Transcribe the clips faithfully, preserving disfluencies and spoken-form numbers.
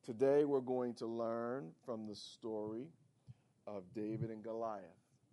Today we're going to learn from the story of David and Goliath.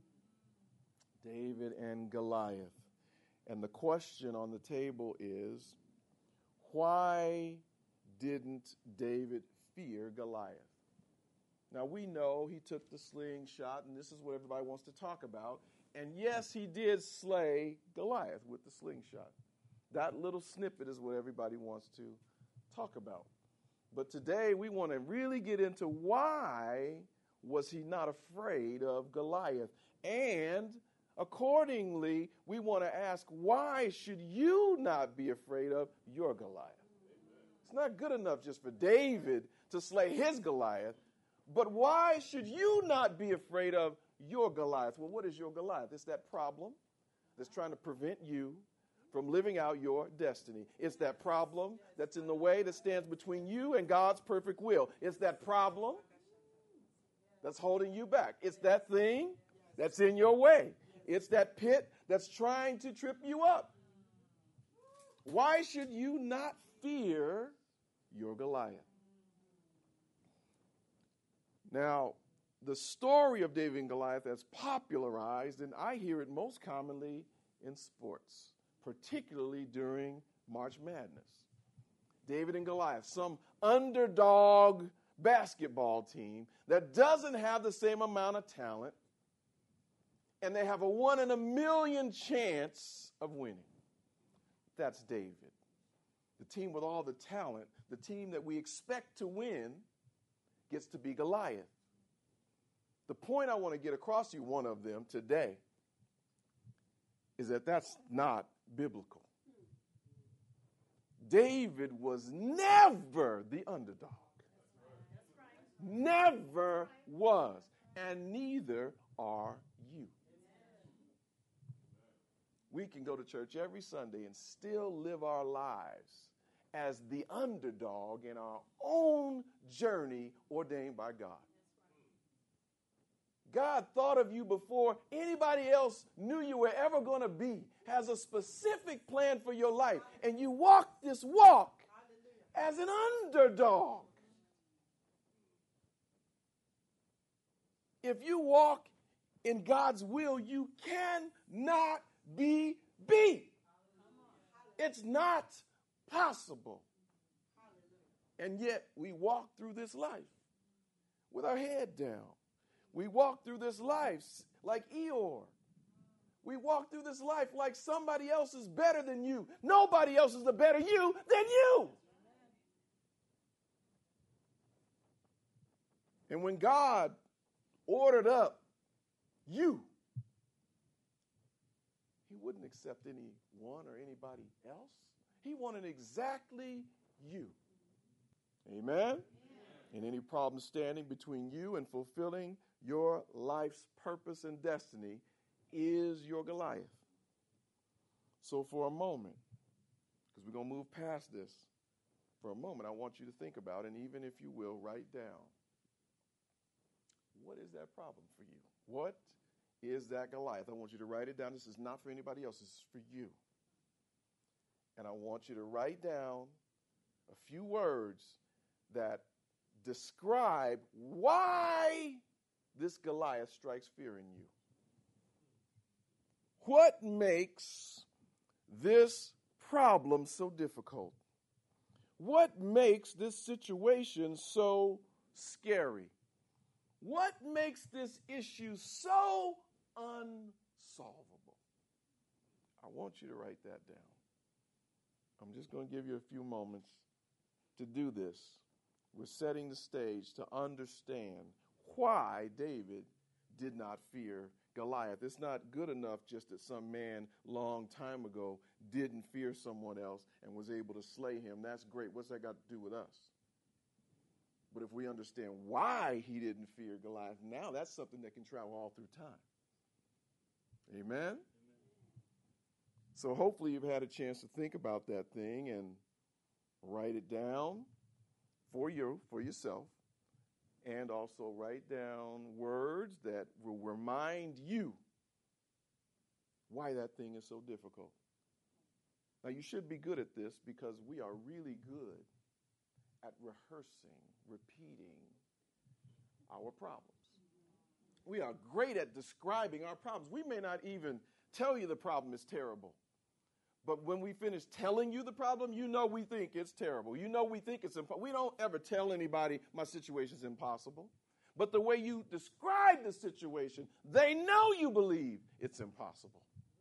David and Goliath. And the question on the table is, why didn't David fear Goliath? Now we know he took the slingshot, and this is what everybody wants to talk about. And yes, he did slay Goliath with the slingshot. That little snippet is what everybody wants to talk about. But today we want to really get into why was he not afraid of Goliath? And accordingly, we want to ask, why should you not be afraid of your Goliath? It's not good enough just for David to slay his Goliath, but why should you not be afraid of your Goliath? Well, what is your Goliath? It's that problem that's trying to prevent you from living out your destiny. It's that problem that's in the way that stands between you and God's perfect will. It's that problem that's holding you back. It's that thing that's in your way. It's that pit that's trying to trip you up. Why should you not fear your Goliath? Now, the story of David and Goliath is popularized, and I hear it most commonly in sports, particularly during March Madness. David and Goliath, some underdog basketball team that doesn't have the same amount of talent, and they have a one in a million chance of winning. That's David. The team with all the talent, the team that we expect to win, gets to be Goliath. The point I want to get across to you, one of them today, is that that's not biblical. David was never the underdog. Never was. And neither are you. We can go to church every Sunday and still live our lives as the underdog in our own journey ordained by God. God thought of you before anybody else knew you were ever going to be, has a specific plan for your life, and you walk this walk as an underdog. If you walk in God's will, you cannot be beat. It's not possible. And yet we walk through this life with our head down. We walk through this life like Eeyore. We walk through this life like somebody else is better than you. Nobody else is a better you than you. And when God ordered up you, he wouldn't accept anyone or anybody else. He wanted exactly you. Amen? Amen. And any problem standing between you and fulfilling your life's purpose and destiny is your Goliath. So for a moment, because we're going to move past this, for a moment I want you to think about, and even if you will, write down, what is that problem for you? What is that Goliath? I want you to write it down. This is not for anybody else. This is for you. And I want you to write down a few words that describe why this Goliath strikes fear in you. What makes this problem so difficult? What makes this situation so scary? What makes this issue so unsolvable? I want you to write that down. I'm just going to give you a few moments to do this. We're setting the stage to understand why David did not fear Goliath. It's not good enough just that some man long time ago didn't fear someone else and was able to slay him. That's great. What's that got to do with us? But if we understand why he didn't fear Goliath, now that's something that can travel all through time. Amen? Amen. So hopefully you've had a chance to think about that thing and write it down for you, for yourself, and also write down words that will remind you why that thing is so difficult. Now, you should be good at this because we are really good at rehearsing repeating our problems. We are great at describing our problems. We may not even tell you the problem is terrible. But when we finish telling you the problem, you know we think it's terrible. You know we think it's impossible. We don't ever tell anybody my situation's impossible. But the way you describe the situation, they know you believe it's impossible.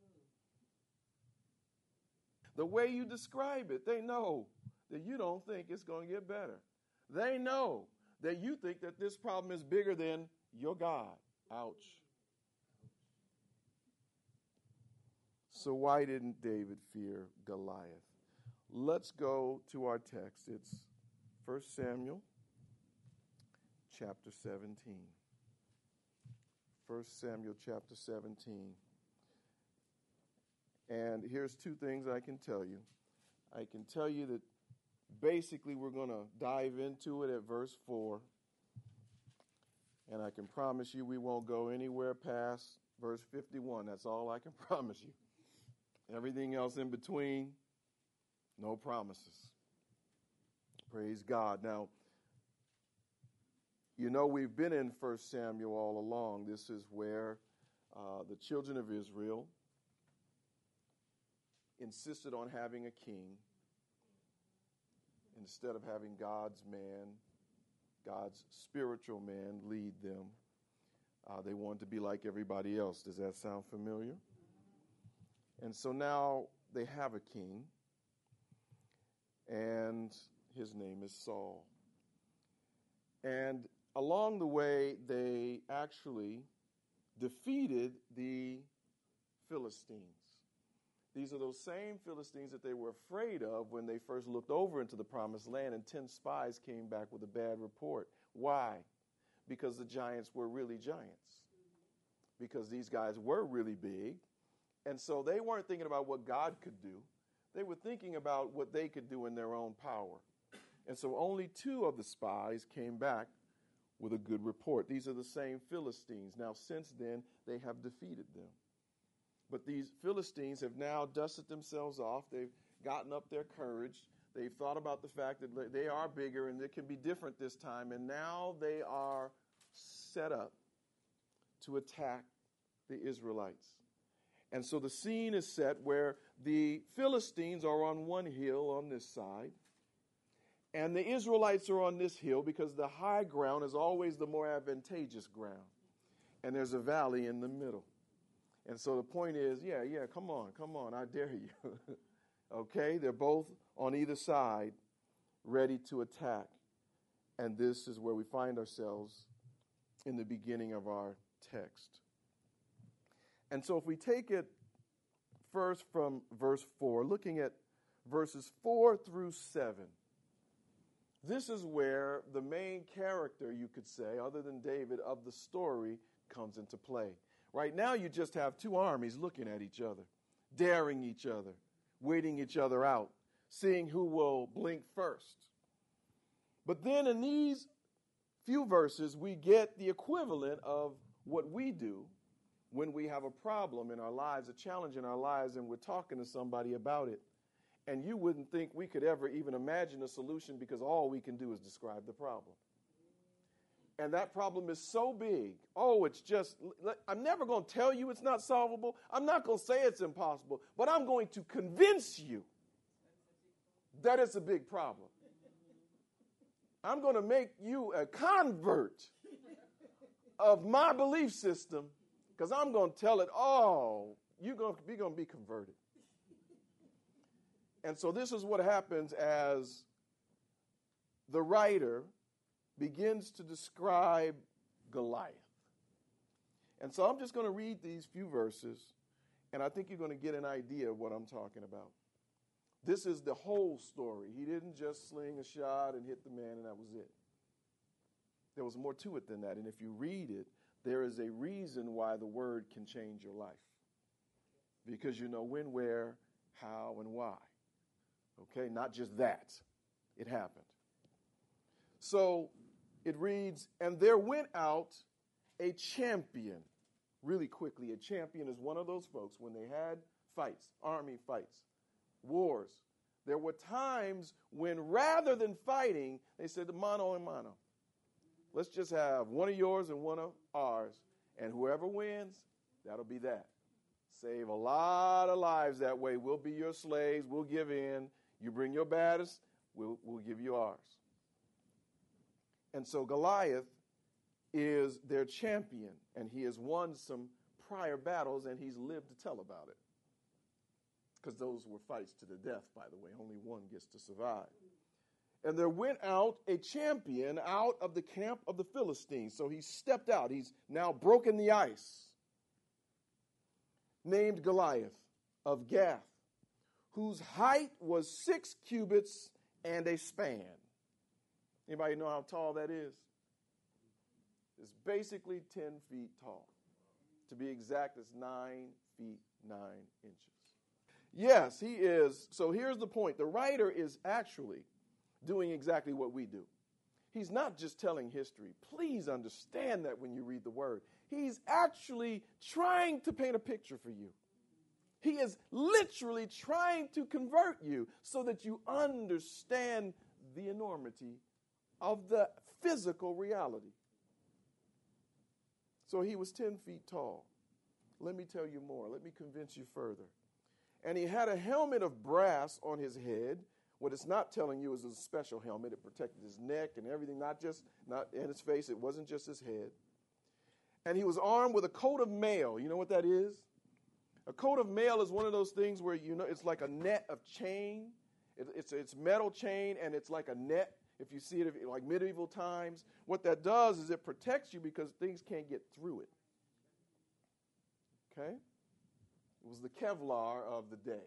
The way you describe it, they know that you don't think it's going to get better. They know that you think that this problem is bigger than your God. Ouch. So why didn't David fear Goliath? Let's go to our text. It's First Samuel chapter seventeen. First Samuel chapter seventeen. And here's two things I can tell you. I can tell you that basically we're going to dive into it at verse four. And I can promise you we won't go anywhere past verse fifty-one. That's all I can promise you. Everything else in between, no promises. Praise God. Now, you know we've been in First Samuel all along. This is where uh, the children of Israel insisted on having a king instead of having God's man, God's spiritual man, lead them. Uh, they wanted to be like everybody else. Does that sound familiar? And so now they have a king, and his name is Saul. And along the way, they actually defeated the Philistines. These are those same Philistines that they were afraid of when they first looked over into the promised land, and ten spies came back with a bad report. Why? Because the giants were really giants. Because these guys were really big. And so they weren't thinking about what God could do. They were thinking about what they could do in their own power. And so only two of the spies came back with a good report. These are the same Philistines. Now, since then, they have defeated them. But these Philistines have now dusted themselves off. They've gotten up their courage. They've thought about the fact that they are bigger and it can be different this time. And now they are set up to attack the Israelites. And so the scene is set where the Philistines are on one hill on this side, and the Israelites are on this hill because the high ground is always the more advantageous ground. And there's a valley in the middle. And so the point is, yeah, yeah, come on, come on, I dare you. Okay, they're both on either side ready to attack. And this is where we find ourselves in the beginning of our text. And so if we take it first from verse four, looking at verses four through seven, this is where the main character, you could say, other than David, of the story comes into play. Right now you just have two armies looking at each other, daring each other, waiting each other out, seeing who will blink first. But then in these few verses, we get the equivalent of what we do when we have a problem in our lives, a challenge in our lives, and we're talking to somebody about it. And you wouldn't think we could ever even imagine a solution because all we can do is describe the problem. And that problem is so big. Oh, it's just, I'm never going to tell you it's not solvable. I'm not going to say it's impossible, but I'm going to convince you that it's a big problem. I'm going to make you a convert of my belief system because I'm going to tell it, oh, you're going to be going to be converted. And so this is what happens as the writer begins to describe Goliath. And so I'm just going to read these few verses, and I think you're going to get an idea of what I'm talking about. This is the whole story. He didn't just sling a shot and hit the man, and that was it. There was more to it than that. And if you read it, there is a reason why the word can change your life. Because you know when, where, how, and why. Okay, not just that. It happened. So it reads, and there went out a champion. Really quickly, a champion is one of those folks when they had fights, army fights, wars, There were times when rather than fighting, they said mano and mano. Let's just have one of yours and one of ours, and whoever wins, that'll be that. Save a lot of lives that way. We'll be your slaves. We'll give in. You bring your baddest, we'll, we'll give you ours. And so Goliath is their champion, and he has won some prior battles, and he's lived to tell about it. Because those were fights to the death, by the way. Only one gets to survive. And there went out a champion out of the camp of the Philistines. So he stepped out. He's now broken the ice. Named Goliath of Gath, whose height was six cubits and a span. Anybody know how tall that is? It's basically ten feet tall. To be exact, it's nine feet, nine inches. Yes, he is. So here's the point. The writer is actually doing exactly what we do. He's not just telling history. Please understand that when you read the word. He's actually trying to paint a picture for you. He is literally trying to convert you so that you understand the enormity of the physical reality. So he was ten feet tall. Let me tell you more. Let me convince you further. And he had a helmet of brass on his head. What it's not telling you is a special helmet. It protected his neck and everything, not just not in his face. It wasn't just his head. And he was armed with a coat of mail. You know what that is? A coat of mail is one of those things where, you know, it's like a net of chain. It, it's, it's metal chain, and it's like a net. If you see it like medieval times, what that does is it protects you because things can't get through it. Okay? It was the Kevlar of the day.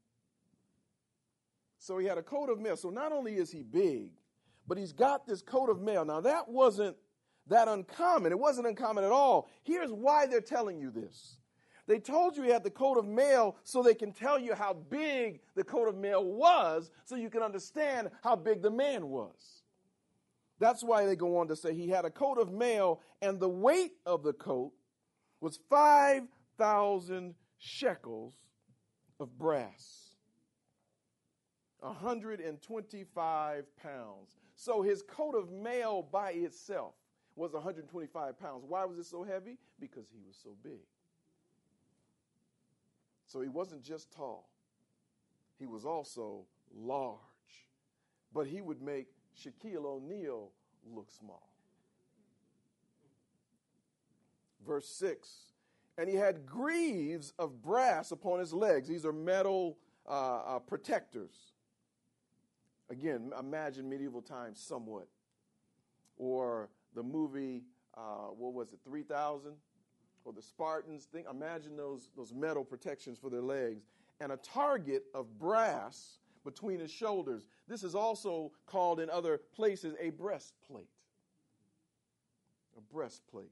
So he had a coat of mail. So not only is he big, but he's got this coat of mail. Now that wasn't that uncommon. It wasn't uncommon at all. Here's why they're telling you this. They told you he had the coat of mail so they can tell you how big the coat of mail was so you can understand how big the man was. That's why they go on to say he had a coat of mail, and the weight of the coat was five thousand shekels of brass, one hundred twenty-five pounds. So his coat of mail by itself was one hundred twenty-five pounds. Why was it so heavy? Because he was so big. So he wasn't just tall. He was also large. But he would make Shaquille O'Neal look small. Verse six, and he had greaves of brass upon his legs. These are metal uh, uh, protectors. Again, imagine medieval times somewhat. Or the movie, uh, what was it, three thousand? Or the Spartans. Think, imagine those, those metal protections for their legs. And a target of brass between his shoulders. This is also called in other places a breastplate. A breastplate.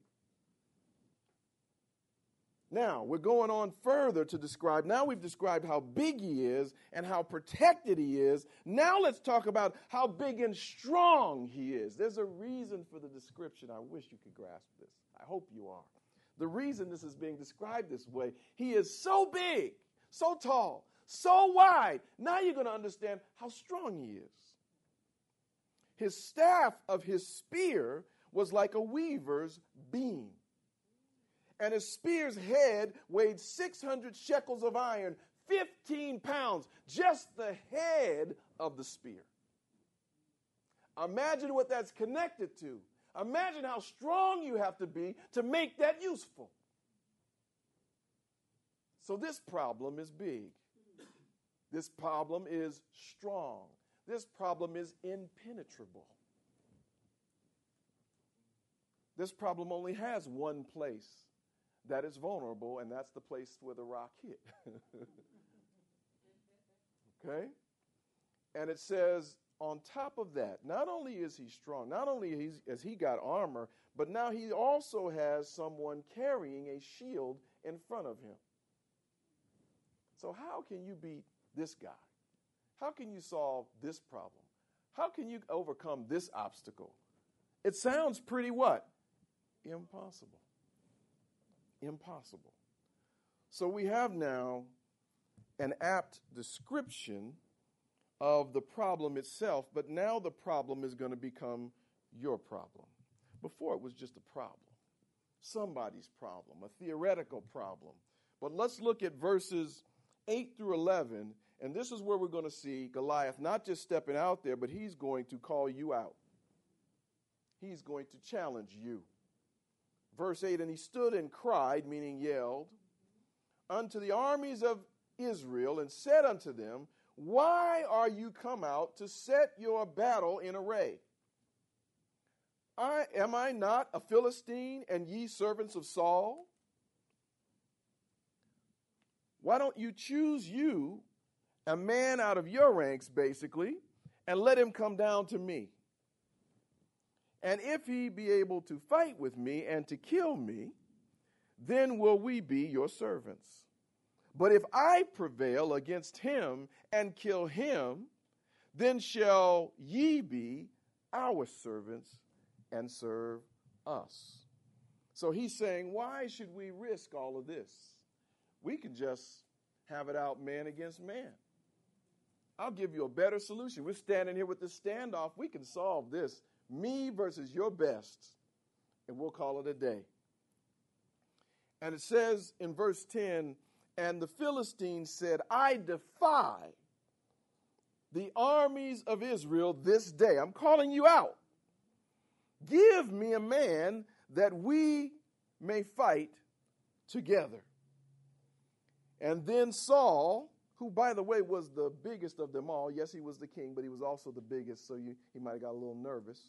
Now, we're going on further to describe. Now we've described how big he is and how protected he is. Now let's talk about how big and strong he is. There's a reason for the description. I wish you could grasp this. I hope you are. The reason this is being described this way, he is so big, so tall, so wide. Now you're going to understand how strong he is. His staff of his spear was like a weaver's beam. And his spear's head weighed six hundred shekels of iron, fifteen pounds, just the head of the spear. Imagine what that's connected to. Imagine how strong you have to be to make that useful. So this problem is big. This problem is strong. This problem is impenetrable. This problem only has one place that is vulnerable, and that's the place where the rock hit. Okay? And it says, on top of that, not only is he strong, not only he's, has he got armor, but now he also has someone carrying a shield in front of him. So how can you beat this guy? How can you solve this problem? How can you overcome this obstacle? It sounds pretty what? Impossible. Impossible. So we have now an apt description of the problem itself, but now the problem is going to become your problem. Before it was just a problem, somebody's problem, a theoretical problem. But let's look at verses eight through eleven, and this is where we're going to see Goliath not just stepping out there, but he's going to call you out. He's going to challenge you. Verse eight, and he stood and cried, meaning yelled, unto the armies of Israel, and said unto them, why are you come out to set your battle in array? I, am I not a Philistine, and ye servants of Saul? Why don't you choose you a man out of your ranks, basically, and let him come down to me? And if he be able to fight with me and to kill me, then will we be your servants. But if I prevail against him and kill him, then shall ye be our servants and serve us. So he's saying, why should we risk all of this? We can just have it out man against man. I'll give you a better solution. We're standing here with this standoff. We can solve this. Me versus your best. And we'll call it a day. And it says in verse ten, and the Philistines said, I defy the armies of Israel this day. I'm calling you out. Give me a man that we may fight together. And then Saul, who, by the way, was the biggest of them all. Yes, he was the king, but he was also the biggest, so you, he might have got a little nervous.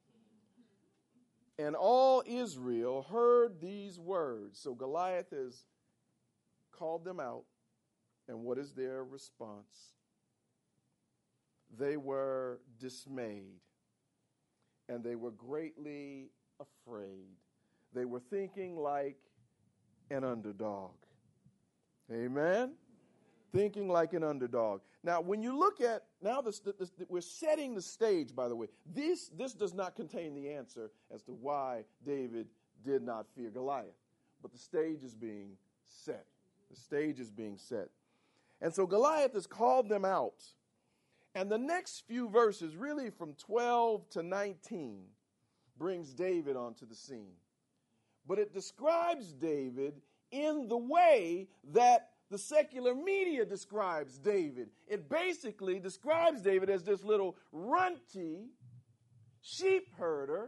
And all Israel heard these words. So Goliath has called them out. And what is their response? They were dismayed. And they were greatly afraid. They were thinking like an underdog. Amen? Thinking like an underdog. Now, when you look at, now this, this, this, we're setting the stage, by the way. This, this does not contain the answer as to why David did not fear Goliath. But the stage is being set. The stage is being set. And so Goliath has called them out. And the next few verses, really from twelve to nineteen, brings David onto the scene. But it describes David in the way that the secular media describes David. It basically describes David as this little runty sheep herder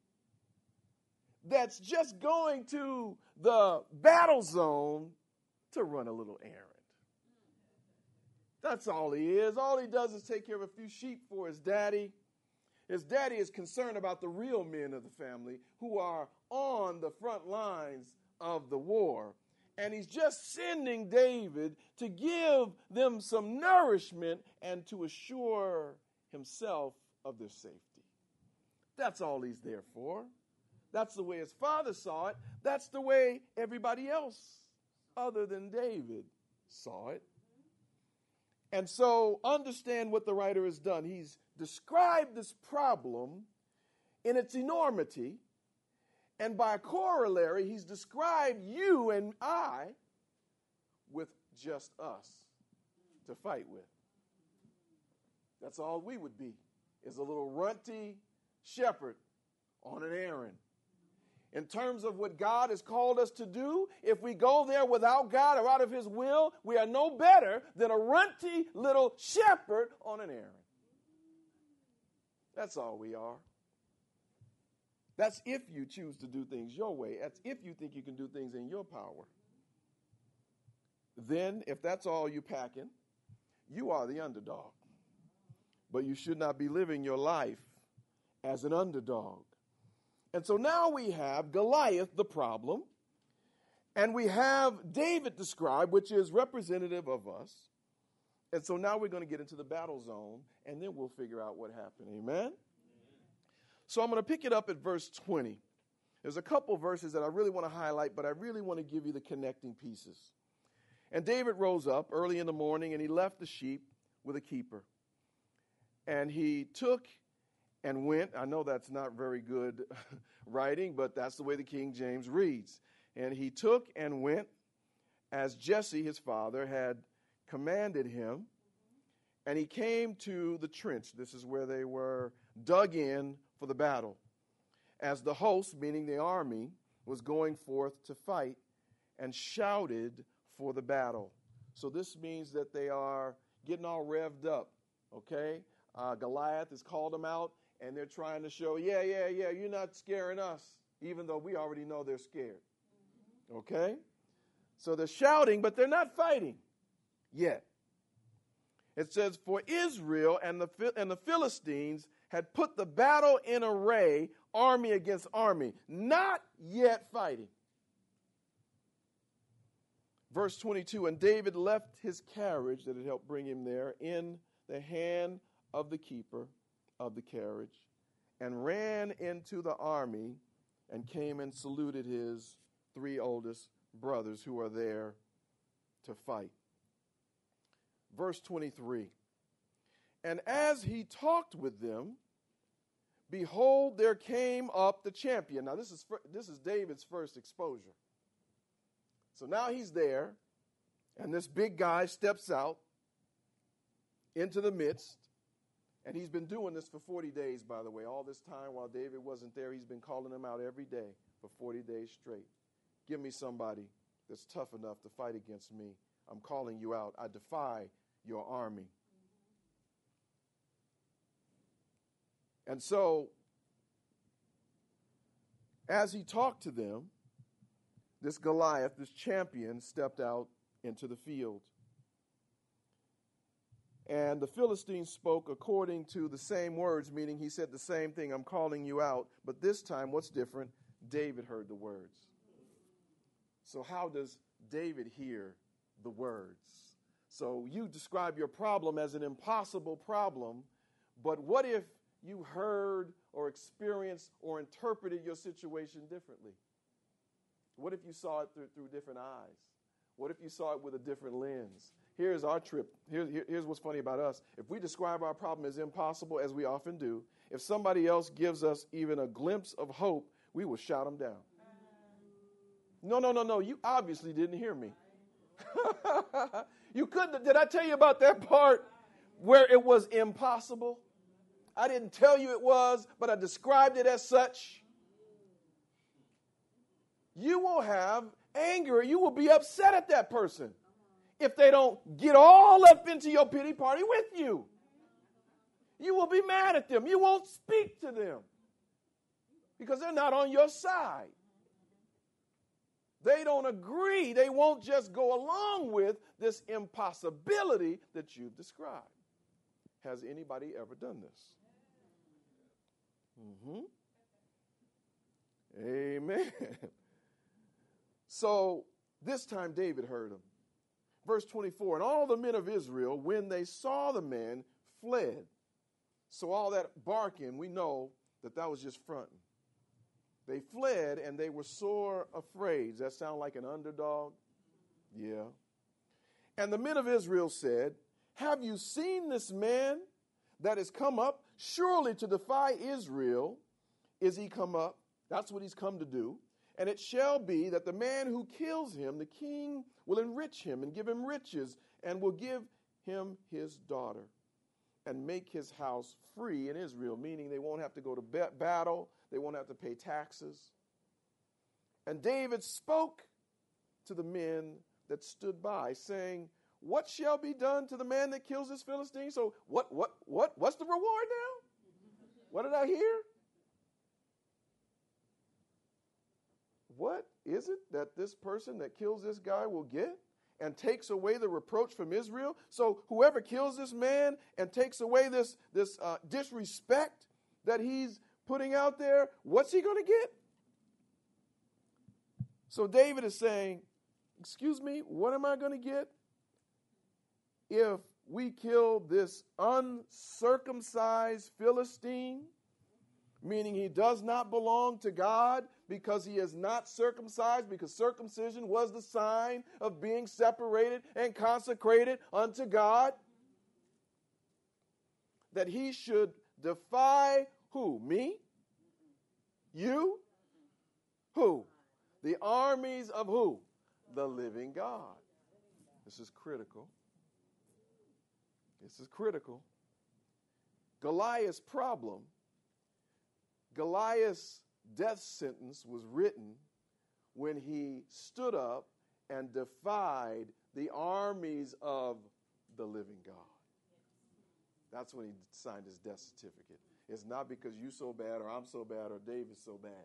that's just going to the battle zone to run a little errand. That's all he is. All he does is take care of a few sheep for his daddy. His daddy is concerned about the real men of the family who are on the front lines of the war. And he's just sending David to give them some nourishment and to assure himself of their safety. That's all he's there for. That's the way his father saw it. That's the way everybody else other than David saw it. And so understand what the writer has done. He's described this problem in its enormity. And by corollary, he's described you and I with just us to fight with. That's all we would be, is a little runty shepherd on an errand. In terms of what God has called us to do, if we go there without God or out of his will, we are no better than a runty little shepherd on an errand. That's all we are. That's if you choose to do things your way. That's if you think you can do things in your power. Then, if that's all you packing, you are the underdog. But you should not be living your life as an underdog. And so now we have Goliath, the problem, and we have David described, which is representative of us. And so now we're going to get into the battle zone, and then we'll figure out what happened. Amen? So I'm going to pick it up at verse twenty. There's a couple verses that I really want to highlight, but I really want to give you the connecting pieces. And David rose up early in the morning, and he left the sheep with a keeper. And he took and went. I know that's not very good writing, but that's the way the King James reads. And he took and went as Jesse, his father, had commanded him. and he came to the trench. This is where they were dug in for the battle. As the host, meaning the army, was going forth to fight, and shouted for the battle. So this means that they are getting all revved up, okay? Uh, Goliath has called them out, and they're trying to show, yeah, yeah, yeah, you're not scaring us, even though we already know they're scared, okay? So they're shouting, but they're not fighting yet. It says, for Israel and the, and the Philistines had put the battle in array, army against army, not yet fighting. Verse twenty-two, and David left his carriage that had helped bring him there in the hand of the keeper of the carriage, and ran into the army and came and saluted his three oldest brothers who are there to fight. Verse twenty-three, and as he talked with them, behold, there came up the champion. Now, this is this is David's first exposure. So now he's there, and this big guy steps out into the midst, and he's been doing this for forty days, by the way. All this time while David wasn't there, he's been calling them out every day for forty days straight. Give me somebody that's tough enough to fight against me. I'm calling you out. I defy your army. And so, as he talked to them, this Goliath, this champion, stepped out into the field. And the Philistines spoke according to the same words, meaning he said the same thing, I'm calling you out. But this time, what's different? David heard the words. So how does David hear the words? So you describe your problem as an impossible problem, but what if you heard or experienced or interpreted your situation differently? What if you saw it through, through different eyes? What if you saw it with a different lens? Here's our trip. Here, here, here's what's funny about us. If we describe our problem as impossible, as we often do, if somebody else gives us even a glimpse of hope, we will shout them down. No, no, no, no. You obviously didn't hear me. You couldn't. Did I tell you about that part where it was impossible? I didn't tell you it was, but I described it as such. You will have anger. You will be upset at that person if they don't get all up into your pity party with you. You will be mad at them. You won't speak to them because they're not on your side. They don't agree. They won't just go along with this impossibility that you've described. Has anybody ever done this? Mm-hmm. Amen. So this time David heard him. Verse twenty-four, and all the men of Israel, when they saw the man, fled. So all that barking, we know that that was just fronting. They fled and they were sore afraid. Does that sound like an underdog? Yeah. And the men of Israel said, have you seen this man that has come up? Surely to defy Israel is he come up. That's what he's come to do. And it shall be that the man who kills him, the king will enrich him and give him riches and will give him his daughter and make his house free in Israel, meaning they won't have to go to ba- battle. They won't have to pay taxes. And David spoke to the men that stood by, saying, what shall be done to the man that kills this Philistine? So what, what, what, what's the reward now? What did I hear? What is it that this person that kills this guy will get and takes away the reproach from Israel? So whoever kills this man and takes away this, this uh, disrespect that he's putting out there, what's he going to get? So David is saying, excuse me, what am I going to get if we kill this uncircumcised Philistine, meaning he does not belong to God because he is not circumcised, because circumcision was the sign of being separated and consecrated unto God, that he should defy who? Me? You? Who? The armies of who? The living God. This is critical. This is critical. Goliath's problem, Goliath's death sentence was written when he stood up and defied the armies of the living God. That's when he signed his death certificate. It's not because you're so bad or I'm so bad or David's so bad.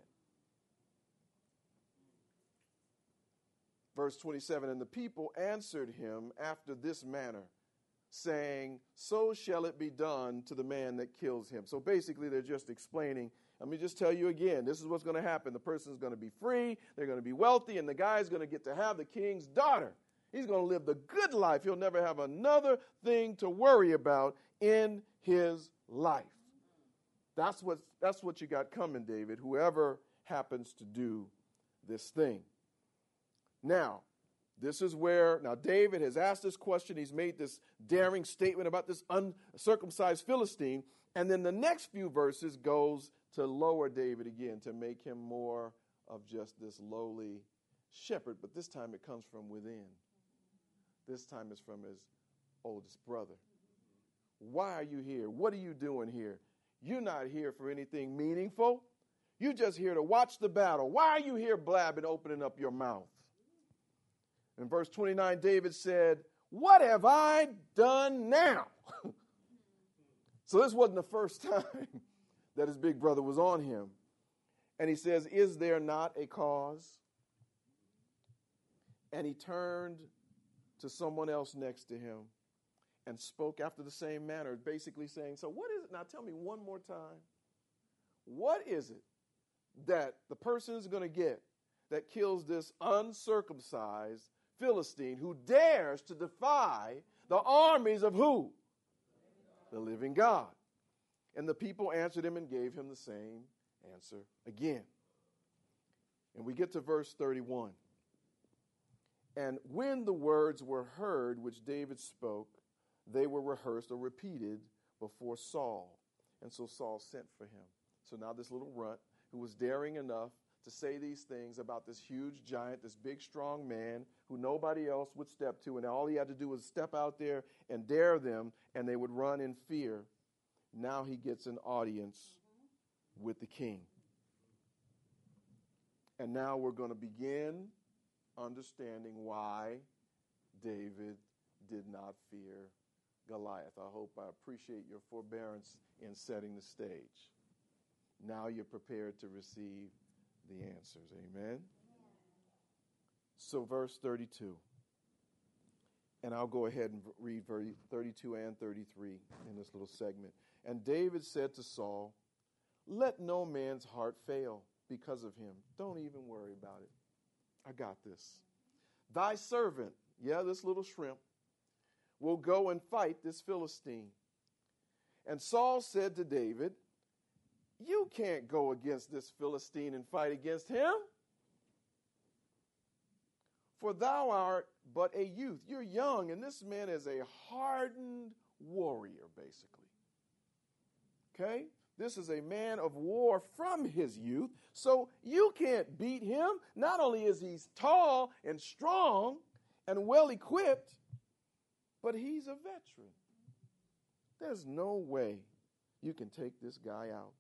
Verse twenty-seven, and the people answered him after this manner, saying, so shall it be done to the man that kills him. So basically they're just explaining, let me just tell you again, this is what's going to happen. The person's going to be free, they're going to be wealthy, and the guy's going to get to have the king's daughter. He's going to live the good life. He'll never have another thing to worry about in his life. That's what, that's what you got coming, David, whoever happens to do this thing. Now, this is where, now David has asked this question. He's made this daring statement about this uncircumcised Philistine. And then the next few verses goes to lower David again, to make him more of just this lowly shepherd. But this time it comes from within. This time it's from his oldest brother. Why are you here? What are you doing here? You're not here for anything meaningful. You're just here to watch the battle. Why are you here blabbing, opening up your mouth? In verse twenty-nine, David said, what have I done now? So this wasn't the first time that his big brother was on him. And he says, is there not a cause? And he turned to someone else next to him and spoke after the same manner, basically saying, so what is it? Now tell me one more time. What is it that the person is going to get that kills this uncircumcised Philistine who dares to defy the armies of who? The living God. And the people answered him and gave him the same answer again. And we get to verse thirty-one. And when the words were heard which David spoke, they were rehearsed or repeated before Saul. And so Saul sent for him. So now this little runt who was daring enough to say these things about this huge giant, this big, strong man who nobody else would step to, and all he had to do was step out there and dare them, and they would run in fear. Now he gets an audience with the king. And now we're going to begin understanding why David did not fear Goliath. I hope I appreciate your forbearance in setting the stage. Now you're prepared to receive the answers. Amen. So verse thirty-two. And I'll go ahead and read thirty-two and thirty-three in this little segment. And David said to Saul, let no man's heart fail because of him. Don't even worry about it. I got this. Thy servant, yeah, this little shrimp, will go and fight this Philistine. And Saul said to David, you can't go against this Philistine and fight against him. For thou art but a youth. You're young, and this man is a hardened warrior, basically. Okay? This is a man of war from his youth. So you can't beat him. Not only is he tall and strong and well equipped, but he's a veteran. There's no way you can take this guy out.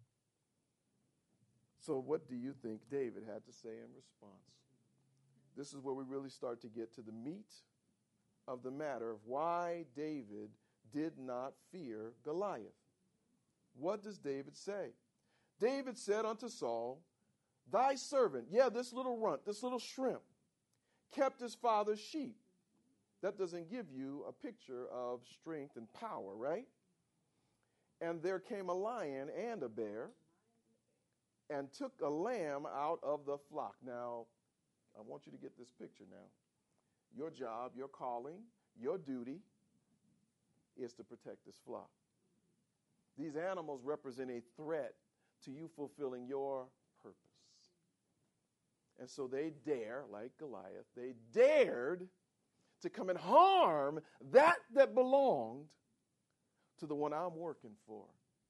So what do you think David had to say in response? This is where we really start to get to the meat of the matter of why David did not fear Goliath. What does David say? David said unto Saul, thy servant, yeah, this little runt, this little shrimp, kept his father's sheep. That doesn't give you a picture of strength and power, right? And there came a lion and a bear and took a lamb out of the flock. Now, I want you to get this picture now. Your job, your calling, your duty is to protect this flock. These animals represent a threat to you fulfilling your purpose. And so they dare, like Goliath, they dared to come and harm that that belonged to the one I'm working for.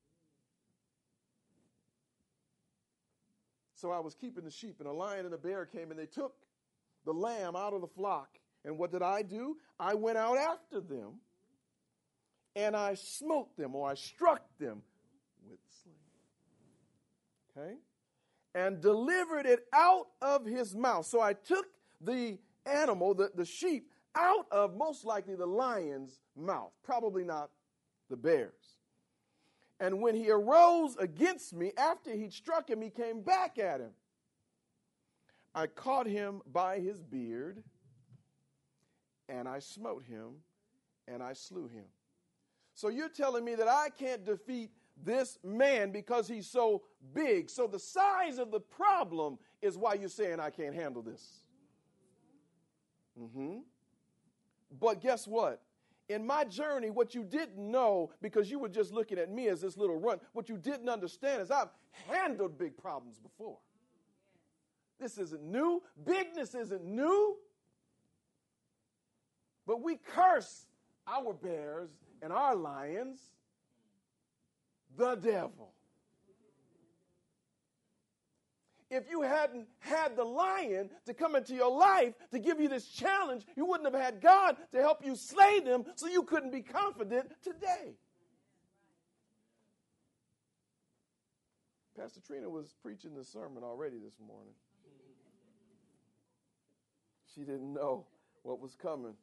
So I was keeping the sheep, and a lion and a bear came, and they took the lamb out of the flock. And what did I do? I went out after them and I smote them, or I struck them with the sling. Okay? And delivered it out of his mouth. So I took the animal, the, the sheep, out of most likely the lion's mouth, probably not the bear's. And when he arose against me, after he'd struck him, he came back at him. I caught him by his beard, and I smote him, and I slew him. So you're telling me that I can't defeat this man because he's so big. So the size of the problem is why you're saying I can't handle this. Mm-hmm. But guess what? In my journey, what you didn't know, because you were just looking at me as this little runt, what you didn't understand is I've handled big problems before. This isn't new. Bigness isn't new. But we curse our bears and our lions, the devil. If you hadn't had the lion to come into your life to give you this challenge, you wouldn't have had God to help you slay them, so you couldn't be confident today. Pastor Trina was preaching this sermon already this morning. She didn't know what was coming.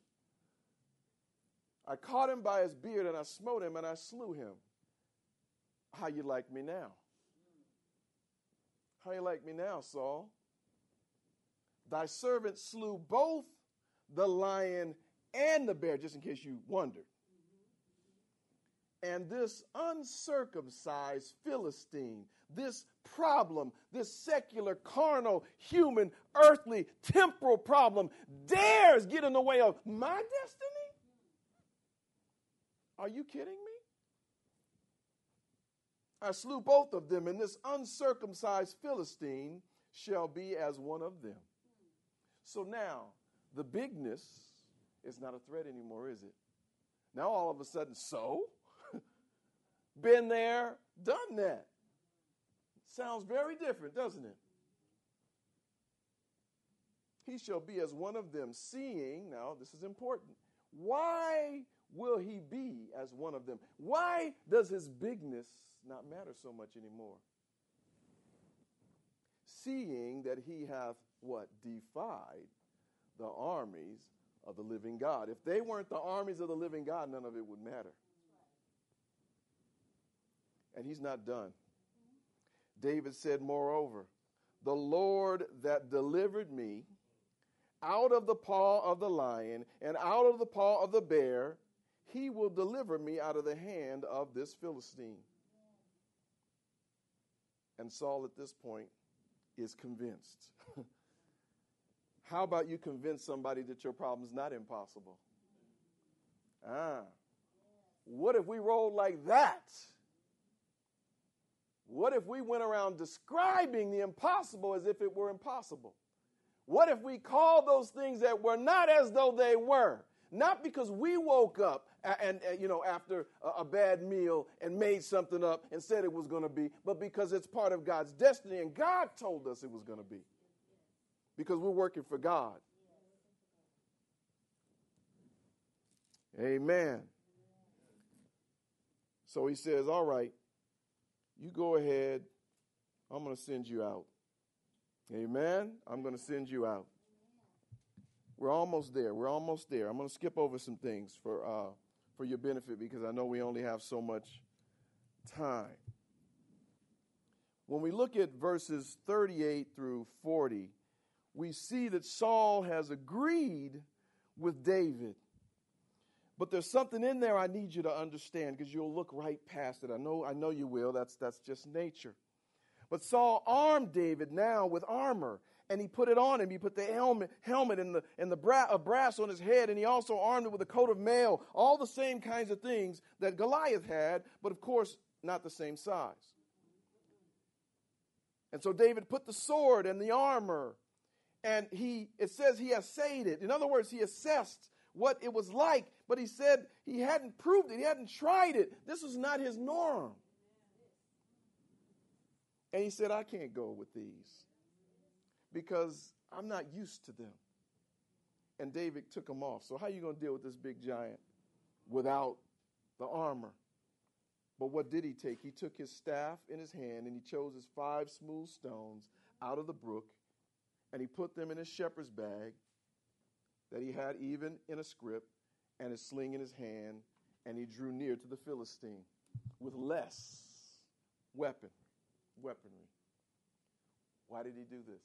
I caught him by his beard, and I smote him, and I slew him. How you like me now? How you like me now, Saul? Thy servant slew both the lion and the bear, just in case you wondered. And this uncircumcised Philistine, this problem, this secular, carnal, human, earthly, temporal problem dares get in the way of my destiny? Are you kidding me? I slew both of them, and this uncircumcised Philistine shall be as one of them. So now, the bigness is not a threat anymore, is it? Now all of a sudden, so? Been there, done that. Sounds very different, doesn't it? He shall be as one of them, seeing, now this is important, why will he be as one of them? Why does his bigness not matter so much anymore? Seeing that he hath what? Defied the armies of the living God. If they weren't the armies of the living God, none of it would matter. And he's not done. David said, moreover, the Lord that delivered me out of the paw of the lion and out of the paw of the bear, he will deliver me out of the hand of this Philistine. And Saul at this point is convinced. How about you convince somebody that your problem is not impossible? Ah, what if we rolled like that? What if we went around describing the impossible as if it were impossible? What if we called those things that were not as though they were? Not because we woke up and, and you know, after a, a bad meal and made something up and said it was going to be, but because it's part of God's destiny and God told us it was going to be. Because we're working for God. Amen. So he says, all right, you go ahead. I'm going to send you out. Amen. I'm going to send you out. We're almost there. We're almost there. I'm going to skip over some things for uh, for your benefit because I know we only have so much time. When we look at verses thirty-eight through forty, we see that Saul has agreed with David. But there's something in there I need you to understand because you'll look right past it. I know, I know you will. That's, that's just nature. But Saul armed David now with armor, and he put it on him. He put the helmet, helmet and the and the bra- of brass on his head, and he also armed him with a coat of mail. All the same kinds of things that Goliath had, but of course not the same size. And so David put the sword and the armor, and he it says he assayed it. In other words, he assessed what it was like, but he said he hadn't proved it. He hadn't tried it. This was not his norm. And he said, I can't go with these because I'm not used to them. And David took them off. So how are you going to deal with this big giant without the armor. But what did he take? He took his staff in his hand and he chose his five smooth stones out of the brook, and he put them in his shepherd's bag that he had even in a scrip, and his sling in his hand, and he drew near to the Philistine with less weapon, weaponry. Why did he do this?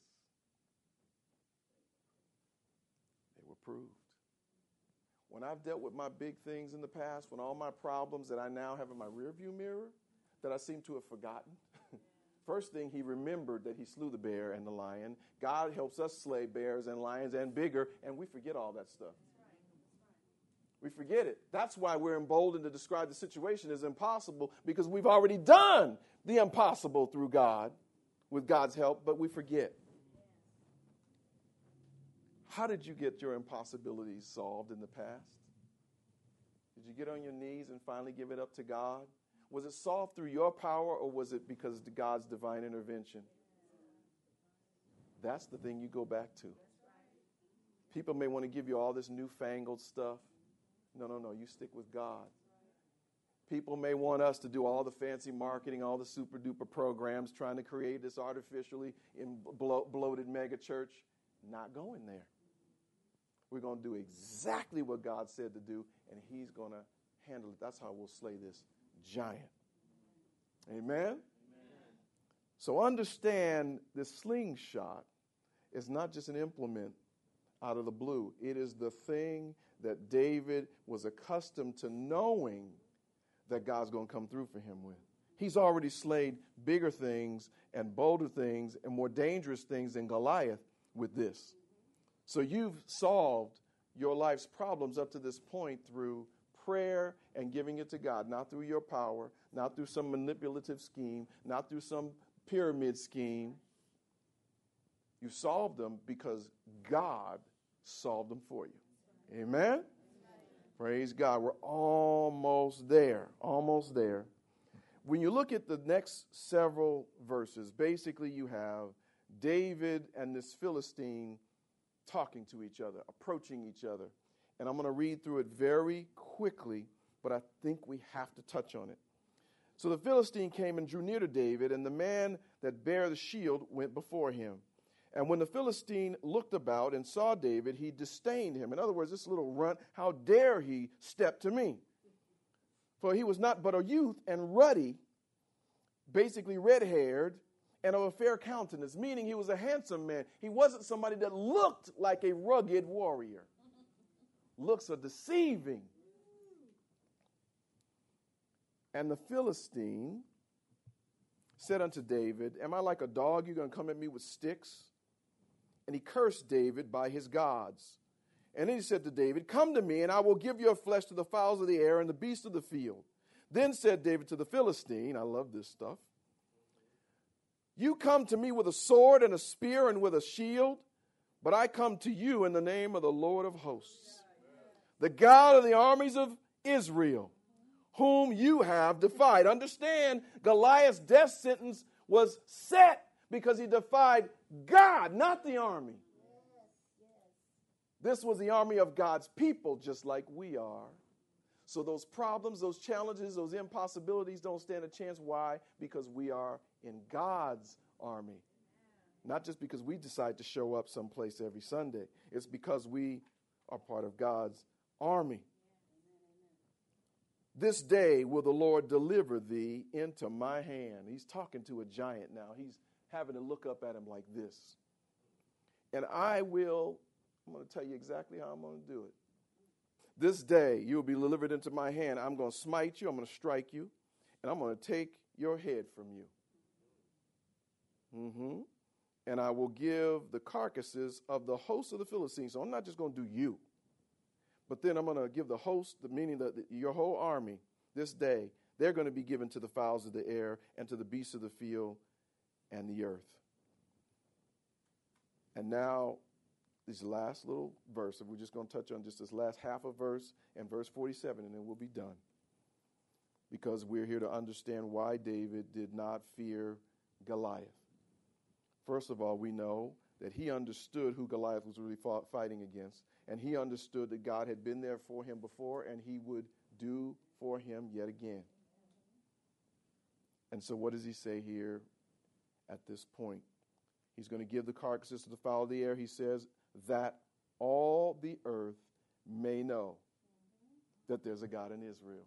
They were proved. When I've dealt with my big things in the past, when all my problems that I now have in my rearview mirror that I seem to have forgotten, first thing, he remembered that he slew the bear and the lion. God helps us slay bears and lions and bigger, and we forget all that stuff. We forget it. That's why we're emboldened to describe the situation as impossible, because we've already done the impossible through God, with God's help, but we forget. How did you get your impossibilities solved in the past? Did you get on your knees and finally give it up to God? Was it solved through your power, or was it because of God's divine intervention? That's the thing you go back to. People may want to give you all this newfangled stuff. No, no, no. You stick with God. People may want us to do all the fancy marketing, all the super duper programs, trying to create this artificially in blo- bloated mega church. Not going there. We're going to do exactly what God said to do, and he's going to handle it. That's how we'll slay this giant. Amen? Amen? So understand this slingshot is not just an implement out of the blue. It is the thing that David was accustomed to knowing that God's going to come through for him with. He's already slayed bigger things and bolder things and more dangerous things than Goliath with this. So you've solved your life's problems up to this point through prayer and giving it to God, not through your power, not through some manipulative scheme, not through some pyramid scheme. You solved them because God solved them for you. Amen? Amen? Praise God. We're almost there. Almost there. When you look at the next several verses, basically you have David and this Philistine talking to each other, approaching each other. And I'm going to read through it very quickly, but I think we have to touch on it. So the Philistine came and drew near to David, and the man that bare the shield went before him. And when the Philistine looked about and saw David, he disdained him. In other words, this little runt, how dare he step to me? For he was not but a youth and ruddy, basically red-haired, and of a fair countenance, meaning he was a handsome man. He wasn't somebody that looked like a rugged warrior. Looks are deceiving. And the Philistine said unto David, am I like a dog? You're going to come at me with sticks? And he cursed David by his gods. And then he said to David, come to me, and I will give your flesh to the fowls of the air and the beasts of the field. Then said David to the Philistine, I love this stuff, you come to me with a sword and a spear and with a shield, but I come to you in the name of the Lord of hosts, the God of the armies of Israel, whom you have defied. Understand, Goliath's death sentence was set because he defied God, not the army. This was the army of God's people, just like we are. So those problems, those challenges, those impossibilities don't stand a chance. Why? Because we are in God's army. Not just because we decide to show up someplace every Sunday. It's because we are part of God's army. This day will the Lord deliver thee into my hand. He's talking to a giant now. He's having to look up at him like this. And I will, I'm going to tell you exactly how I'm going to do it. This day you will be delivered into my hand. I'm going to smite you. I'm going to strike you. And I'm going to take your head from you. Mm-hmm. And I will give the carcasses of the host of the Philistines. So I'm not just going to do you. But then I'm going to give the host, the meaning that your whole army, this day, they're going to be given to the fowls of the air and to the beasts of the field and the earth. And now, this last little verse, and we're just going to touch on just this last half of verse and verse forty-seven, and then we'll be done. Because we're here to understand why David did not fear Goliath. First of all, we know that he understood who Goliath was really fought, fighting against, and he understood that God had been there for him before, and he would do for him yet again. And so what does he say here at this point? He's going to give the carcasses to the fowl of the air. He says that all the earth may know that there's a God in Israel.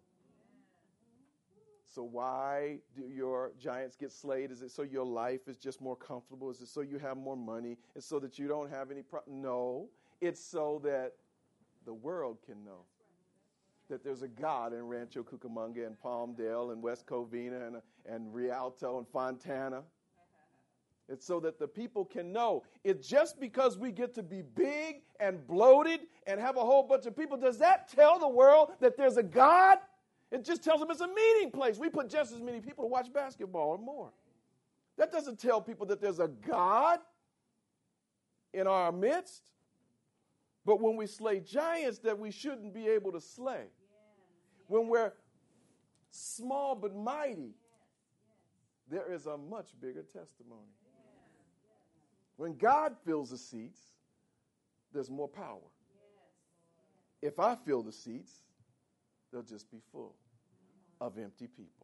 So why do your giants get slayed? Is it so your life is just more comfortable? Is it so you have more money? Is it so that you don't have any problems? No, it's so that the world can know that there's a God in Rancho Cucamonga and Palmdale and West Covina and, and Rialto and Fontana. It's so that the people can know. It's just because we get to be big and bloated and have a whole bunch of people, does that tell the world that there's a God? It just tells them it's a meeting place. We put just as many people to watch basketball or more. That doesn't tell people that there's a God in our midst. But when we slay giants that we shouldn't be able to slay, when we're small but mighty, there is a much bigger testimony. When God fills the seats, there's more power. If I fill the seats, they'll just be full of empty people.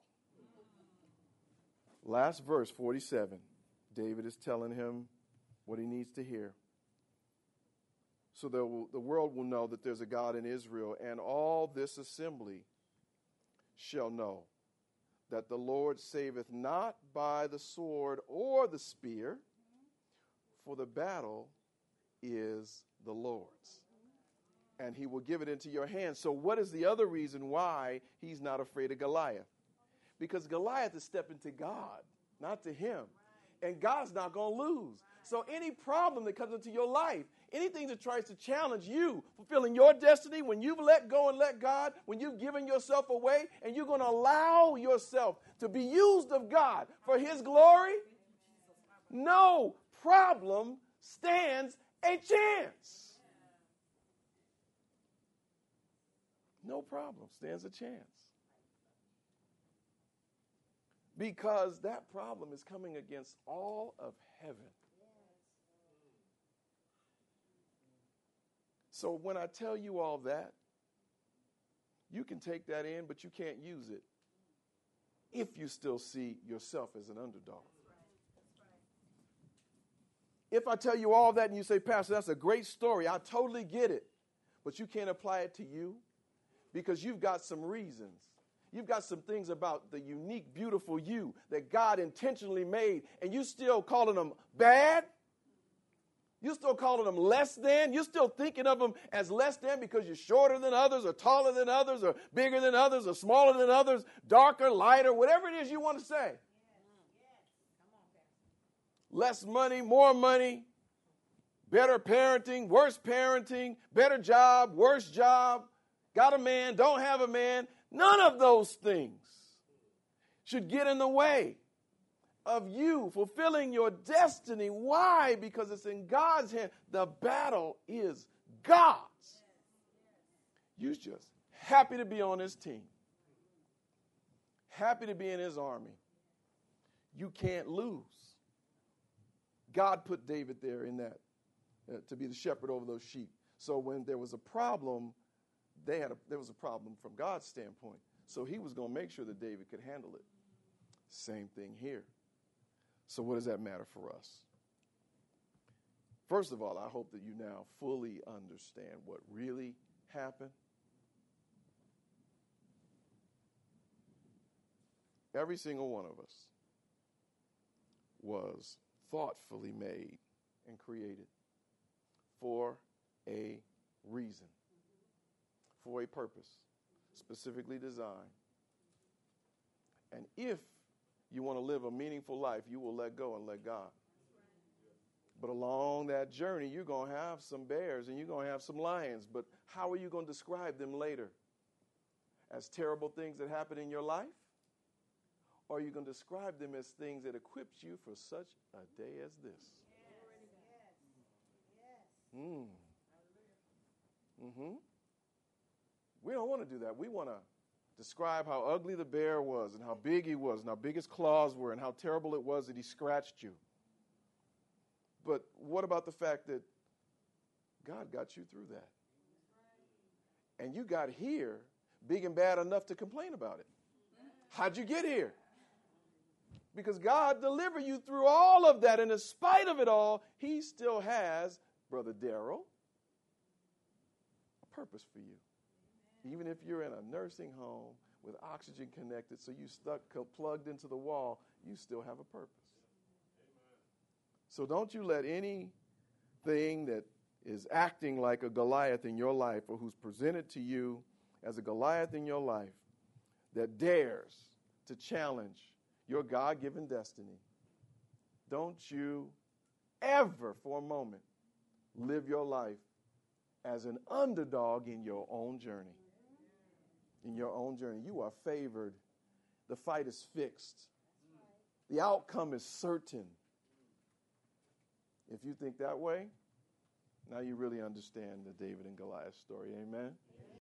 Last verse, forty-seven. David is telling him what he needs to hear. So that the world will know that there's a God in Israel, and all this assembly shall know that the Lord saveth not by the sword or the spear, for the battle is the Lord's, and he will give it into your hands. So what is the other reason why he's not afraid of Goliath? Because Goliath is stepping to God, not to him. And God's not going to lose. So any problem that comes into your life, anything that tries to challenge you fulfilling your destiny, when you've let go and let God, when you've given yourself away and you're going to allow yourself to be used of God for his glory, no problem stands a chance. No problem stands a chance. Because that problem is coming against all of heaven. So when I tell you all that, you can take that in, but you can't use it if you still see yourself as an underdog. If I tell you all that and you say, Pastor, that's a great story, I totally get it, but you can't apply it to you because you've got some reasons. You've got some things about the unique, beautiful you that God intentionally made, and you still calling them bad? You still calling them less than? You're still thinking of them as less than because you're shorter than others or taller than others or bigger than others or smaller than others, darker, lighter, whatever it is you want to say. Less money, more money, better parenting, worse parenting, better job, worse job, got a man, don't have a man. None of those things should get in the way of you fulfilling your destiny. Why? Because it's in God's hand. The battle is God's. You're just happy to be on his team. Happy to be in his army. You can't lose. God put David there in that, uh, to be the shepherd over those sheep. So when there was a problem, they had a, there was a problem from God's standpoint. So he was going to make sure that David could handle it. Same thing here. So what does that matter for us? First of all, I hope that you now fully understand what really happened. Every single one of us was thoughtfully made and created for a reason, for a purpose, specifically designed. And if you want to live a meaningful life, you will let go and let God. But along that journey, you're going to have some bears and you're going to have some lions. But how are you going to describe them later? As terrible things that happen in your life? Or are you going to describe them as things that equips you for such a day as this? Mm. Mm-hmm. We don't want to do that. We want to describe how ugly the bear was and how big he was and how big his claws were and how terrible it was that he scratched you. But what about the fact that God got you through that? And you got here big and bad enough to complain about it. How'd you get here? Because God delivered you through all of that, and in spite of it all, he still has, Brother Darrell, a purpose for you. Even if you're in a nursing home with oxygen connected, so you stuck plugged into the wall, you still have a purpose. So don't you let anything that is acting like a Goliath in your life, or who's presented to you as a Goliath in your life, that dares to challenge your God-given destiny, don't you ever for a moment live your life as an underdog in your own journey. In your own journey. You are favored. The fight is fixed. The outcome is certain. If you think that way, now you really understand the David and Goliath story. Amen?